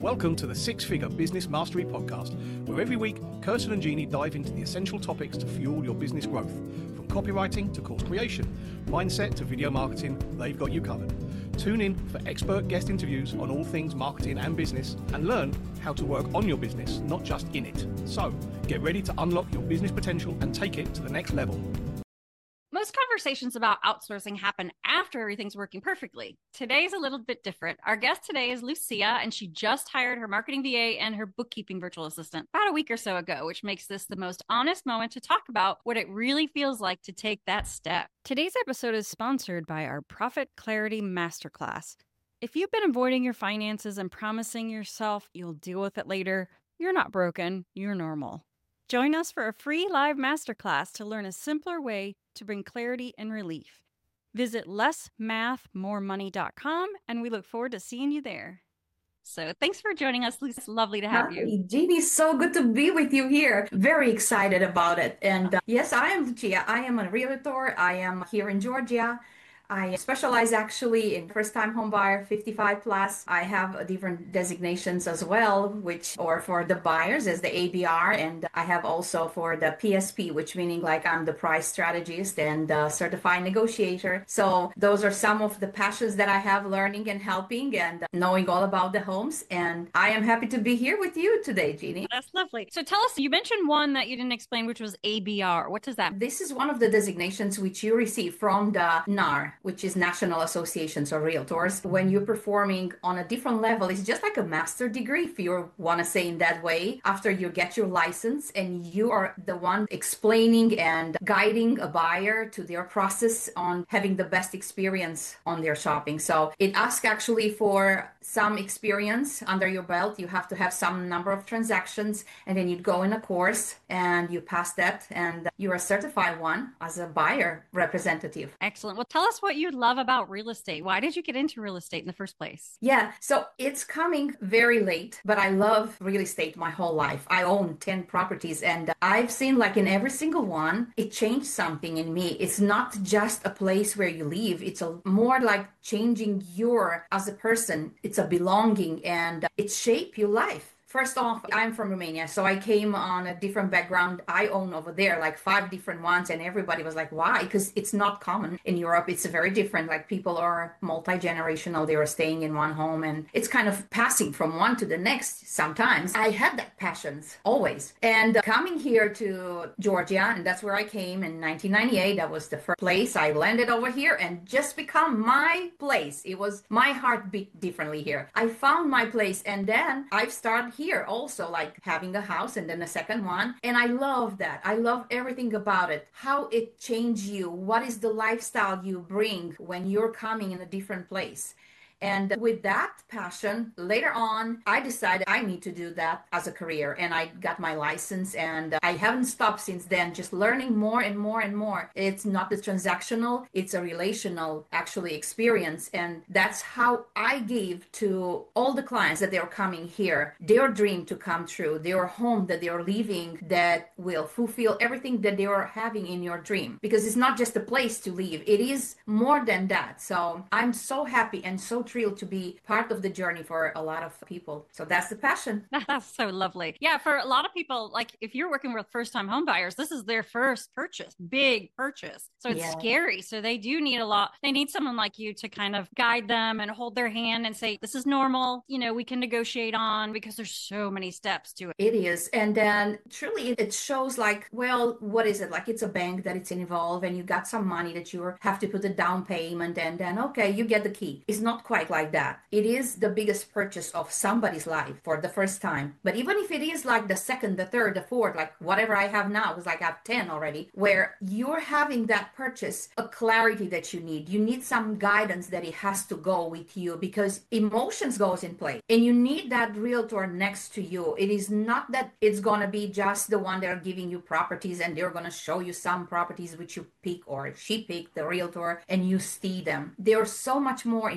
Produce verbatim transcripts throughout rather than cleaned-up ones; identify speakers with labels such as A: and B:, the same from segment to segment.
A: Welcome to the Six Figure Business Mastery Podcast, where every week, Kirsten and Jeannie dive into the essential topics to fuel your business growth. From copywriting to course creation, mindset to video marketing, they've got you covered. Tune in for expert guest interviews on all things marketing and business, and learn how to work on your business, not just in it. So, get ready to unlock your business potential and take it to the next level.
B: Most conversations about outsourcing happen after everything's working perfectly. Today's a little bit different. Our guest today is Lucia, and she just hired her marketing V A and her bookkeeping virtual assistant about a week or so ago, which makes this the most honest moment to talk about what it really feels like to take that step. Today's episode is sponsored by our Profit Clarity Masterclass. If you've been avoiding your finances and promising yourself you'll deal with it later, you're not broken, you're normal. Join us for a free live masterclass to learn a simpler way to bring clarity and relief. Visit less math more money dot com, and we look forward to seeing you there. So thanks for joining us, Lucy. It's lovely to have
C: Hi,
B: you.
C: Jeannie, so good to be with you here. Very excited about it. And uh, yes, I am Lucia. I am a realtor. I am here in Georgia. I specialize actually in first-time home buyer, fifty-five plus. I have different designations as well, which or for the buyers as the A B R, and I have also for the P S P, which meaning like I'm the price strategist and uh, certified negotiator. So those are some of the passions that I have, learning and helping and knowing all about the homes. And I am happy to be here with you today, Jeannie.
B: That's lovely. So tell us, you mentioned one that you didn't explain, which was A B R. What does that mean?
C: This is one of the designations which you receive from the N A R, which is National Associations of Realtors. When you're performing on a different level, it's just like a master degree, if you want to say in that way, after you get your license and you are the one explaining and guiding a buyer to their process on having the best experience on their shopping. So it asks actually for some experience under your belt. You have to have some number of transactions, and then you go in a course and you pass that, and you're a certified one as a buyer representative.
B: Excellent. Well, tell us what you love about real estate. Why did you get into real estate in the first place?
C: Yeah, so it's coming very late, but I love real estate my whole life. I own ten properties, and I've seen like in every single one, it changed something in me. It's not just a place where you live. It's a more like changing your as a person. It's a belonging, and it shape your life. First off, I'm from Romania, so I came on a different background. I own over there like five different ones, and everybody was like, why? Because it's not common in Europe. It's very different. Like people are multi-generational. They are staying in one home, and it's kind of passing from one to the next sometimes. I had that passions always. And uh, coming here to Georgia, and that's where I came in nineteen ninety-eight. That was the first place I landed over here and just become my place. It was my heart beat differently here. I found my place, and then I've started here also like having a house and then a second one, and I love that. I love everything about it, how it changed you, what is the lifestyle you bring when you're coming in a different place. And with that passion, later on, I decided I need to do that as a career. And I got my license, and I haven't stopped since then, just learning more and more and more. It's not the transactional, it's a relational actually experience. And that's how I give to all the clients that they're coming here, their dream to come true, their home that they're living that will fulfill everything that they are having in your dream. Because it's not just a place to live, it is more than that. So I'm so happy and so thrilled to be part of the journey for a lot of people. So that's the passion.
B: That's so lovely. Yeah, for a lot of people, like if you're working with first-time home buyers, this is their first purchase, big purchase. So it's yeah. scary. So they do need a lot. They need someone like you to kind of guide them and hold their hand and say, this is normal. You know, we can negotiate on, because there's so many steps to it.
C: It is. And then truly it shows like, well, what is it? Like it's a bank that it's involved, and you got some money that you have to put a down payment, and then, okay, you get the key. It's not quite like that. It is the biggest purchase of somebody's life for the first time. But even if it is like the second, the third, the fourth, like whatever I have now, because like I have ten already, where you're having that purchase, a clarity that you need. You need some guidance that it has to go with you, because emotions goes in play, and you need that realtor next to you. It is not that it's going to be just the one that are giving you properties and they're going to show you some properties which you pick or she picked, the realtor, and you see them. There's so much more involved behind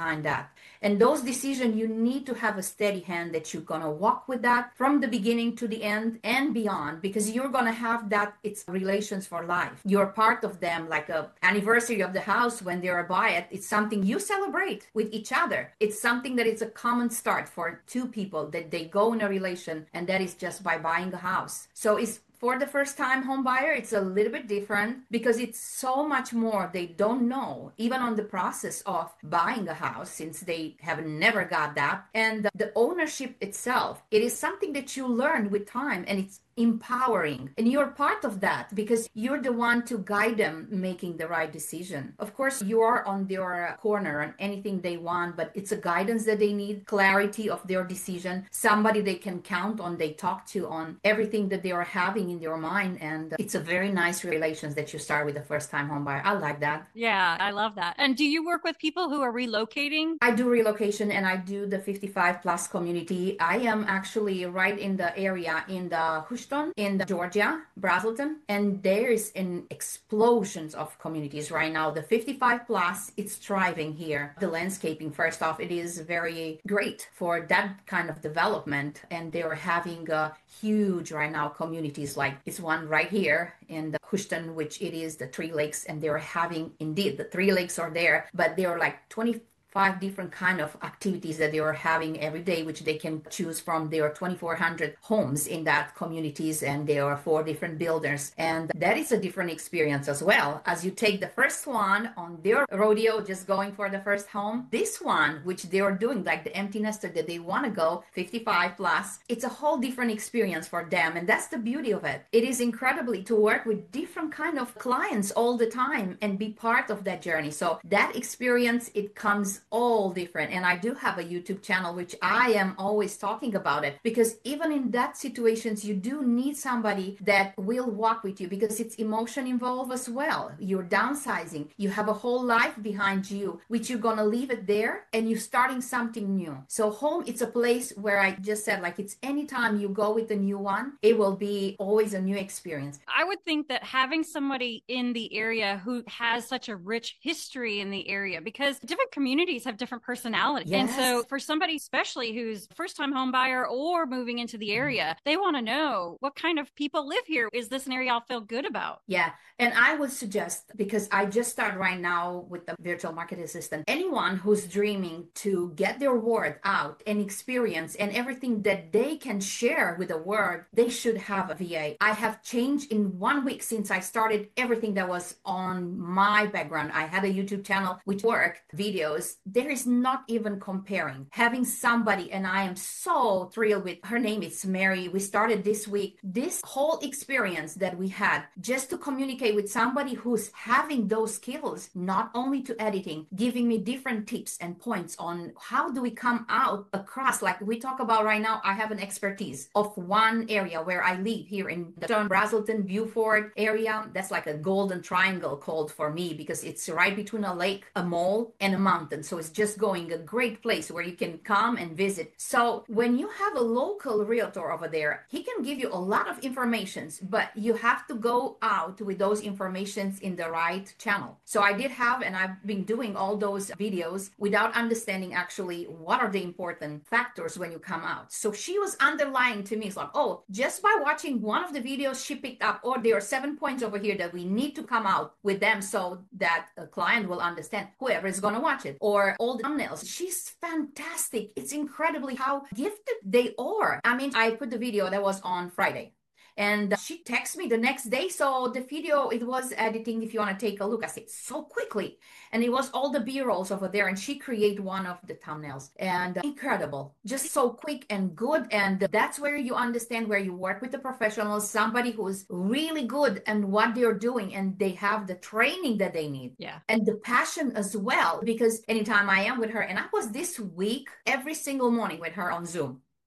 C: behind that. And those decisions, you need to have a steady hand that you're going to walk with that from the beginning to the end and beyond, because you're going to have that. It's relations for life. You're part of them, like a anniversary of the house when they're buy it. It's something you celebrate with each other. It's something that is a common start for two people that they go in a relation, and that is just by buying a house. So it's for the first time home buyer, it's a little bit different because it's so much more they don't know, even on the process of buying a house, since they have never got that. And the ownership itself, it is something that you learn with time, and it's empowering, and you're part of that because you're the one to guide them making the right decision. Of course, you are on their corner on anything they want, but it's a guidance that they need, clarity of their decision, somebody they can count on, they talk to on everything that they are having in their mind. And it's a very nice relations that you start with a first time home buyer. I like that.
B: Yeah, I love that. And do you work with people who are relocating?
C: I do relocation, and I do the fifty-five plus community. I am actually right in the area in the in the Georgia, Braselton, and there is an explosions of communities right now. The fifty-five plus, it's thriving here. The landscaping, first off, it is very great for that kind of development, and they're having a huge right now communities, like it's one right here in the Houston, which it is the Three Lakes, and they're having, indeed, the Three Lakes are there, but they're like twenty five different kind of activities that they are having every day, which they can choose from. There are twenty-four hundred homes in that communities, and there are four different builders. And that is a different experience as well. As you take the first one on their rodeo, just going for the first home, this one, which they are doing like the empty nester that they want to go fifty-five plus, it's a whole different experience for them. And that's the beauty of it. It is incredibly to work with different kind of clients all the time and be part of that journey. So that experience, it comes all different. And I do have a YouTube channel, which I am always talking about it, because even in that situations, you do need somebody that will walk with you, because it's emotion involved as well. You're downsizing. You have a whole life behind you, which you're going to leave it there and you're starting something new. So home, it's a place where I just said, like, it's anytime you go with a new one, it will be always a new experience.
B: I would think that having somebody in the area who has such a rich history in the area, because different communities have different personalities.
C: Yes.
B: And so for somebody, especially who's first time home buyer or moving into the area, they want to know what kind of people live here. Is this an area I'll feel good about?
C: Yeah. And I would suggest, because I just started right now with the virtual market assistant, anyone who's dreaming to get their word out and experience and everything that they can share with the world, they should have a V A. I have changed in one week since I started everything that was on my background. I had a YouTube channel which worked, videos. There is not even comparing. Having somebody, and I am so thrilled with her name, it's Mary. We started this week. This whole experience that we had just to communicate with somebody who's having those skills, not only to editing, giving me different tips and points on how do we come out across, like we talk about right now. I have an expertise of one area where I live here in the Braselton, Beaufort area. That's like a golden triangle called for me, because it's right between a lake, a mall, and a mountain. So it's just going a great place where you can come and visit. So when you have a local realtor over there, he can give you a lot of informations, but you have to go out with those informations in the right channel. So I did have, and I've been doing all those videos without understanding actually what are the important factors when you come out. So she was underlying to me, it's like, oh, just by watching one of the videos she picked up, or there are seven points over here that we need to come out with them so that a client will understand, whoever is going to watch it, or all the thumbnails. She's fantastic. It's incredibly how gifted they are. I mean, I put the video that was on Friday, and she texted me the next day. So the video, it was editing, if you want to take a look. I said, so quickly. And it was all the B-rolls over there. And she created one of the thumbnails. And uh, incredible. Just so quick and good. And that's where you understand, where you work with the professionals, somebody who's really good and what they're doing. And they have the training that they need.
B: Yeah.
C: And the passion as well. Because anytime I am with her, and I was this week, every single morning with her on Zoom.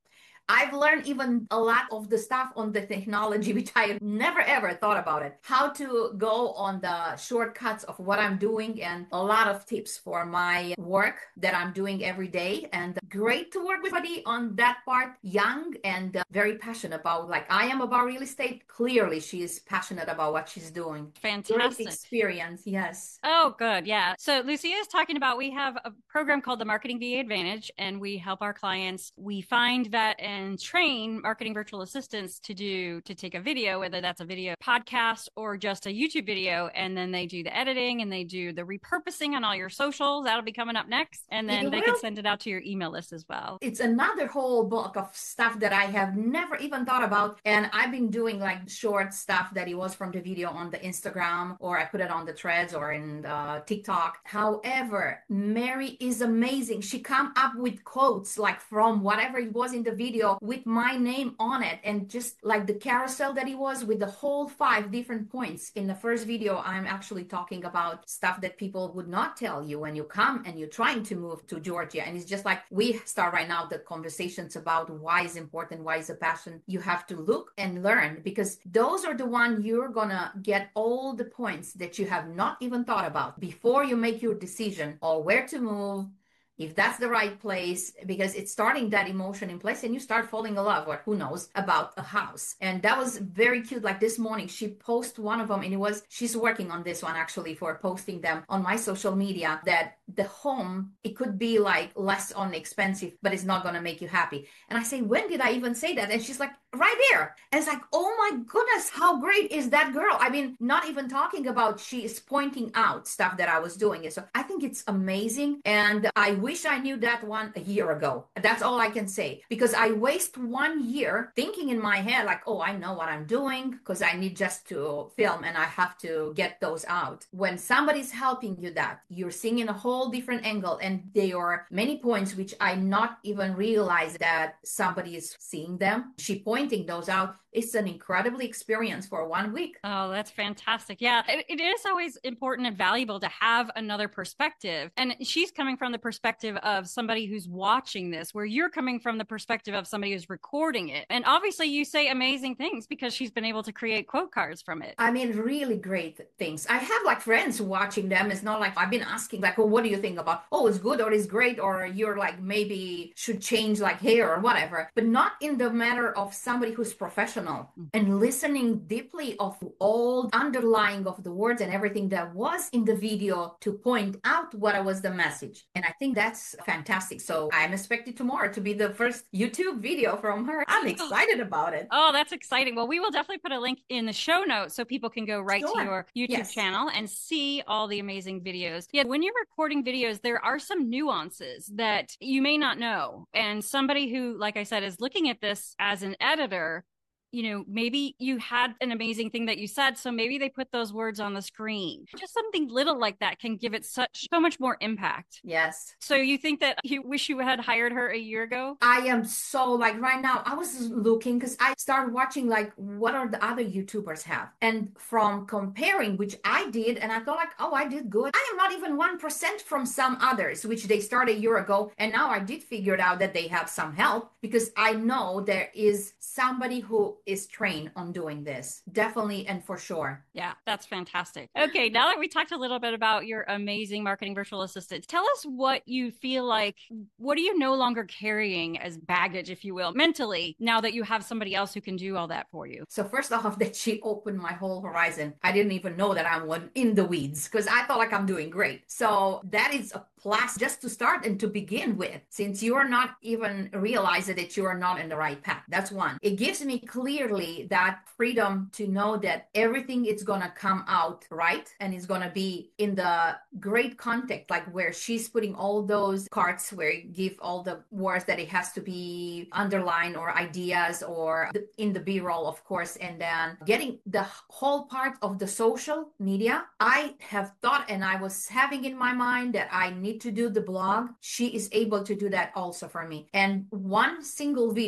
C: I've learned even a lot of the stuff on the technology, which I never ever thought about it. How to go on the shortcuts of what I'm doing and a lot of tips for my work that I'm doing every day. And great to work with somebody on that part, young and uh, very passionate about, like I am about real estate. Clearly, she is passionate about what she's doing.
B: Fantastic.
C: Great experience. Yes.
B: Oh, good. Yeah. So Lucia is talking about, we have a program called the Marketing V A Advantage, and we help our clients. We find that and train marketing virtual assistants to do, to take a video, whether that's a video podcast or just a YouTube video. And then they do the editing and they do the repurposing on all your socials. That'll be coming up next. And then
C: You
B: they
C: will?
B: can send it out to your email list as well.
C: It's another whole book of stuff that I have never even thought about. And I've been doing like short stuff that it was from the video on the Instagram, or I put it on the threads or in uh, TikTok. However, Mary is amazing. She come up with quotes like from whatever it was in the video with my name on it. And just like the carousel that it was with the whole five different points. In the first video, I'm actually talking about stuff that people would not tell you when you come and you're trying to move to Georgia. And it's just like we start right now the conversations about why is important, why is a passion. You have to look and learn, because those are the one you're gonna get all the points that you have not even thought about before you make your decision or where to move, if that's the right place, because it's starting that emotion in place and you start falling in love, or who knows, about a house. And that was very cute. Like this morning, she posted one of them, and it was, she's working on this one actually for posting them on my social media, that the home, it could be like less on expensive, but it's not going to make you happy. And I say, when did I even say that? And she's like, right there. And it's like, oh my goodness, how great is that girl? I mean, not even talking about, she is pointing out stuff that I was doing. So I think it's amazing. And I wish I knew that one a year ago. That's all I can say, because I waste one year thinking in my head, like, oh, I know what I'm doing because I need just to film and I have to get those out. When somebody's helping you that, you're seeing in a whole different angle. And there are many points which I not even realize that somebody is seeing them. She pointing those out. It's an incredibly experience for one week.
B: Oh, that's fantastic. Yeah, it, it is always important and valuable to have another perspective. And she's coming from the perspective of somebody who's watching this, where you're coming from the perspective of somebody who's recording it. And obviously you say amazing things because she's been able to create quote cards from it.
C: I mean, really great things. I have like friends watching them. It's not like I've been asking like, oh, what do you think about? Oh, it's good or it's great, or you're like, maybe should change like hair or whatever, but not in the matter of somebody who's professional and listening deeply of all underlying of the words and everything that was in the video to point out what was the message. And I think that's fantastic. So I'm expected tomorrow to be the first YouTube video from her. I'm excited about it.
B: Oh, that's exciting. Well, we will definitely put a link in the show notes so people can go right
C: Sure.
B: to your YouTube
C: Yes.
B: channel and see all the amazing videos. Yeah, when you're recording videos, there are some nuances that you may not know. And somebody who, like I said, is looking at this as an editor, you know, maybe you had an amazing thing that you said, so maybe they put those words on the screen. Just something little like that can give it such so much more impact.
C: Yes.
B: So you think that you wish you had hired her a year ago?
C: I am so like right now, I was looking because I started watching like what are the other YouTubers have. And from comparing, which I did, and I thought like, oh, I did good. I am not even one percent from some others, which they started a year ago. And now I did figure it out that they have some help, because I know there is somebody who is trained on doing this. Definitely and for sure.
B: Yeah, that's fantastic. Okay, now that we talked a little bit about your amazing marketing virtual assistant, tell us what you feel like, what are you no longer carrying as baggage, if you will, mentally, now that you have somebody else who can do all that for you?
C: So first off, that she opened my whole horizon. I didn't even know that I'm one in the weeds because I thought like I'm doing great. So that is a plus just to start and to begin with, since you are not even realizing that you are not in the right path. That's one. It gives me clearly that freedom to know that everything is going to come out right and is going to be in the great context, like where she's putting all those cards where you give all the words that it has to be underlined or ideas or in the B-roll, of course, and then getting the whole part of the social media. I have thought and I was having in my mind that I need to do the blog. She is able to do that also for me. And one single video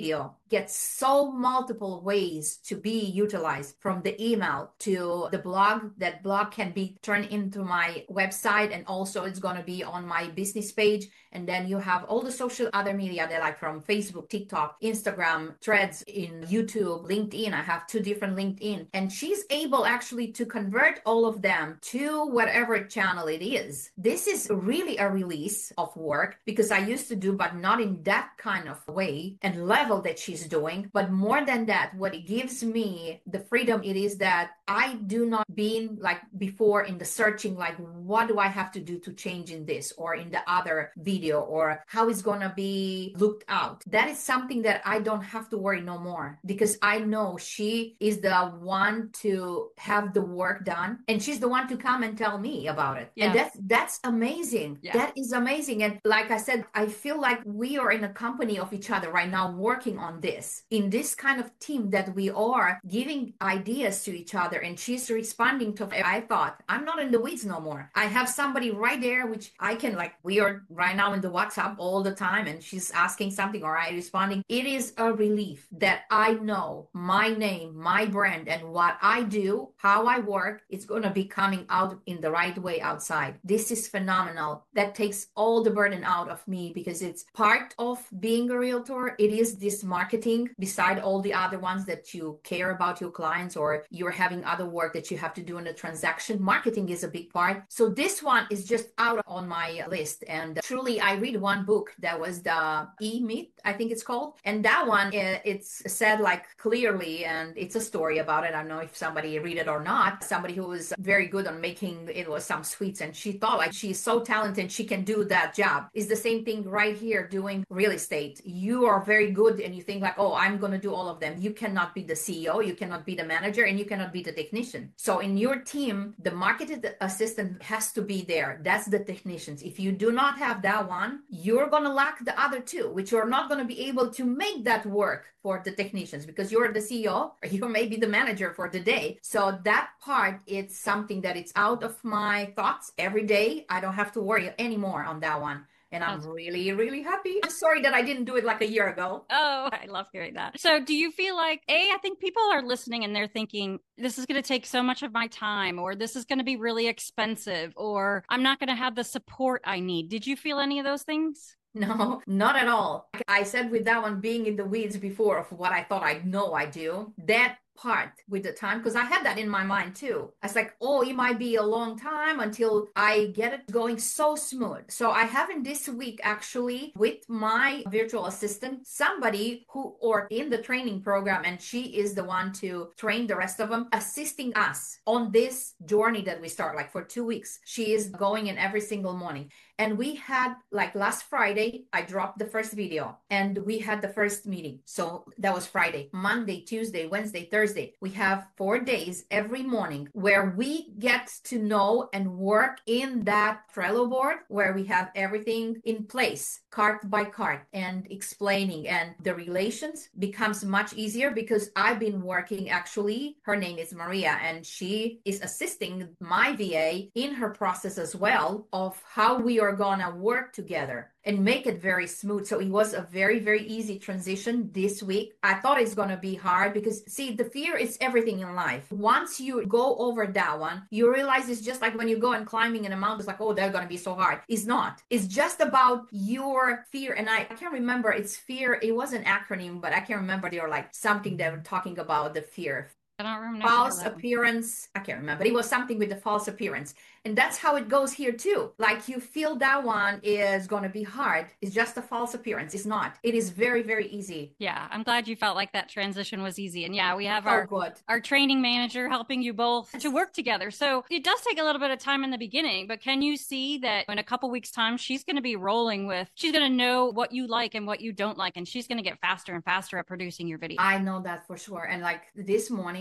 C: gets so multiple ways to be utilized, from the email to the blog. That blog can be turned into my website, and also it's going to be on my business page. And then you have all the social other media that, like, from Facebook, TikTok, Instagram, Threads, in YouTube, LinkedIn. I have two different LinkedIn, and she's able actually to convert all of them to whatever channel it is. This is really a release of work, because I used to do, but not in that kind of way and level that she's doing. But more than that, what it gives me the freedom, it is that I do not being like before in the searching, like, what do I have to do to change in this or in the other video, or how it's going to be looked out. That is something that I don't have to worry no more, because I know she is the one to have the work done, and she's the one to come and tell me about it. Yeah. And that's that's amazing. Yeah. That is amazing. And like I said, I feel like we are in a company of each other right now, working on this in this kind of team, that we are giving ideas to each other, and she's responding to. I thought, I'm not in the weeds no more. I have somebody right there, which I can, like, we are right now in the WhatsApp all the time, and she's asking something or I responding. It is a relief that I know my name, my brand, and what I do, how I work, it's going to be coming out in the right way outside. This is phenomenal. That takes all the burden out of me, because it's part of being a realtor. It is this marketing, beside all the other ones that you care about your clients, or you're having other work that you have to do in a transaction. Marketing is a big part. So this one is just out on my list. And truly, I read one book that was the E-Myth, I think it's called. And that one, it's said like clearly, and it's a story about it. I don't know if somebody read it or not. Somebody who was very good on making, it was some sweets, and she thought like she's so talented, she can do that job. It's the same thing right here doing real estate. You are very good and you think like, oh, I'm going to do all of them. You cannot be the C E O, you cannot be the manager, and you cannot be the technician. So in your team, the marketing assistant has to be there. That's the technicians. If you do not have that one, you're going to lack the other two, which you're not going to be able to make that work for the technicians, because you're the C E O or you may be the manager for the day. So that part, it's something that it's out of my thoughts every day. I don't have to worry anymore on that one. And I'm really, really happy. I'm sorry that I didn't do it like a year ago.
B: Oh, I love hearing that. So do you feel like, A, I think people are listening and they're thinking, this is going to take so much of my time, or this is going to be really expensive, or I'm not going to have the support I need. Did you feel any of those things?
C: No, not at all. I said with that one, being in the weeds before of what I thought I know I do, that part with the time, because I had that in my mind too. I was like, oh, it might be a long time until I get it going so smooth. So I have in this week actually with my virtual assistant, somebody who or in the training program, and she is the one to train the rest of them, assisting us on this journey that we start like for two weeks. She is going in every single morning. And we had like last Friday, I dropped the first video and we had the first meeting. So that was Friday, Monday, Tuesday, Wednesday, Thursday. We have four days every morning where we get to know and work in that Trello board where we have everything in place, cart by cart, and explaining. And the relations becomes much easier because I've been working actually, her name is Maria, and she is assisting my V A in her process as well of how we are gonna work together and make it very smooth. So it was a very, very easy transition this week. I thought it's gonna be hard because see, the fear is everything in life. Once you go over that one, you realize it's just like when you go and climbing in a mountain, it's like, oh, they're gonna be so hard. It's not. It's just about your fear. And I, I can't remember, it's fear. It was an acronym, but I can't remember. They were like something they were talking about the fear.
B: I don't remember.
C: False appearance. I can't remember. It was something with the false appearance. And that's how it goes here too. Like you feel that one is going to be hard. It's just a false appearance. It's not. It is very, very easy.
B: Yeah. I'm glad you felt like that transition was easy. And yeah, we have
C: oh,
B: our,
C: good.
B: our training manager helping you both to work together. So it does take a little bit of time in the beginning, but can you see that in a couple weeks time, she's going to be rolling with, she's going to know what you like and what you don't like. And she's going to get faster and faster at producing your video.
C: I know that for sure. And like this morning,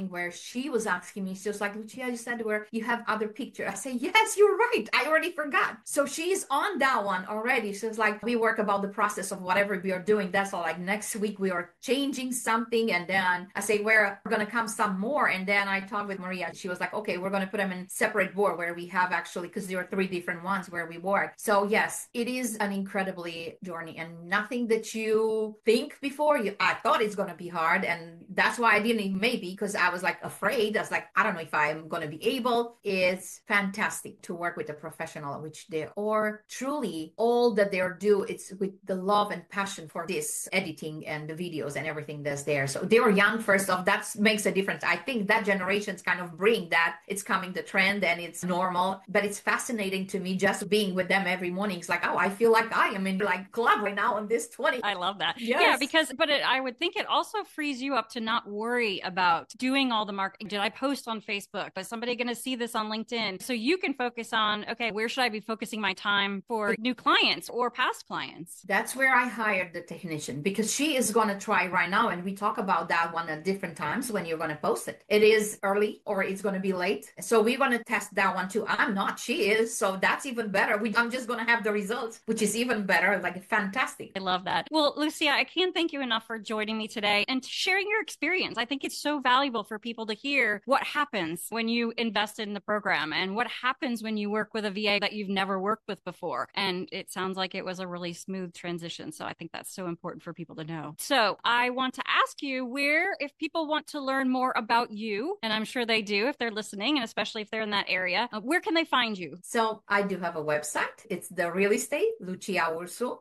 C: point where she was asking me, she was like, Lucia, you said where you have other pictures. I say, yes, you're right. I already forgot. So she's on that one already. She was like, we work about the process of whatever we are doing. That's all. Like next week we are changing something. And then I say, we're going to come some more. And then I talked with Maria. She was like, okay, we're going to put them in separate board where we have actually, because there are three different ones where we work. So yes, it is an incredibly journey and nothing that you think before you, I thought it's going to be hard. And that's why I didn't maybe because I was like afraid. I was like, I don't know if I'm going to be able. It's fantastic to work with a professional, which they are truly all that they're do. It's with the love and passion for this editing and the videos and everything that's there. So they were young first off. That makes a difference. I think that generations kind of bring that it's coming the trend and it's normal, but it's fascinating to me just being with them every morning. It's like, oh, I feel like I am in like club right now on this twenty.
B: I love that.
C: Yes.
B: Yeah, because, but it, I would think it also frees you up to not worry about doing all the marketing. Did I post on Facebook? Is somebody going to see this on LinkedIn? So you can focus on, okay, where should I be focusing my time for new clients or past clients?
C: That's where I hired the technician because she is going to try right now. And we talk about that one at different times when you're going to post it. It is early or it's going to be late. So we're going to test that one too. I'm not, she is. So that's even better. We, I'm just going to have the results, which is even better. Like fantastic.
B: I love that. Well, Lucia, I can't thank you enough for joining me today and sharing your experience. I think it's so valuable for people to hear what happens when you invest in the program and what happens when you work with a V A that you've never worked with before. And it sounds like it was a really smooth transition. So I think that's so important for people to know. So I want to ask you where, if people want to learn more about you, and I'm sure they do if they're listening, and especially if they're in that area, uh, where can they find you?
C: So I do have a website. It's the real estate, Lucia Ursu.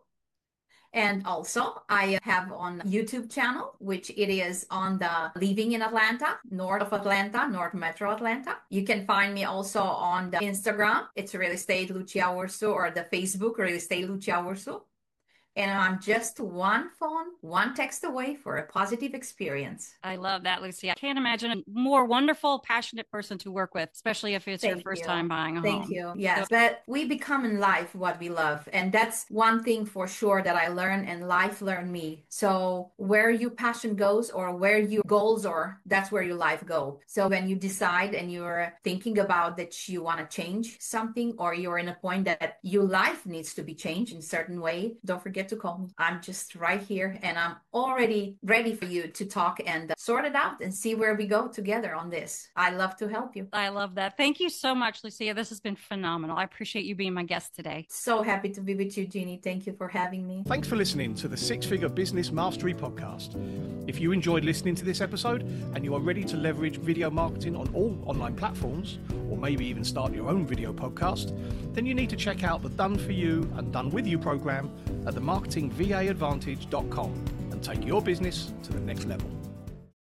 C: And also I have on YouTube channel, which it is on the Living in Atlanta, north of Atlanta, North Metro Atlanta. You can find me also on the Instagram. It's Real Estate Lucia Ursu, or the Facebook Real Estate Lucia Ursu. And I'm just one phone, one text away for a positive experience.
B: I love that, Lucia. I can't imagine a more wonderful, passionate person to work with, especially if it's Thank your first you. time buying a
C: Thank
B: home.
C: Thank you. Yes, so- but we become in life what we love. And that's one thing for sure that I learned and life learned me. So where your passion goes or where your goals are, that's where your life go. So when you decide and you're thinking about that you want to change something or you're in a point that your life needs to be changed in a certain way, don't forget to call me. I'm just right here and I'm already ready for you to talk and sort it out and see where we go together on this. I love to help you.
B: I love that. Thank you so much, Lucia. This has been phenomenal. I appreciate you being my guest today.
C: So happy to be with you, Jeannie. Thank you for having me.
A: Thanks for listening to the Six Figure Business Mastery Podcast. If you enjoyed listening to this episode and you are ready to leverage video marketing on all online platforms, or maybe even start your own video podcast, then you need to check out the Done For You and Done With You program at the marketing v a advantage dot com and take your business to the next level.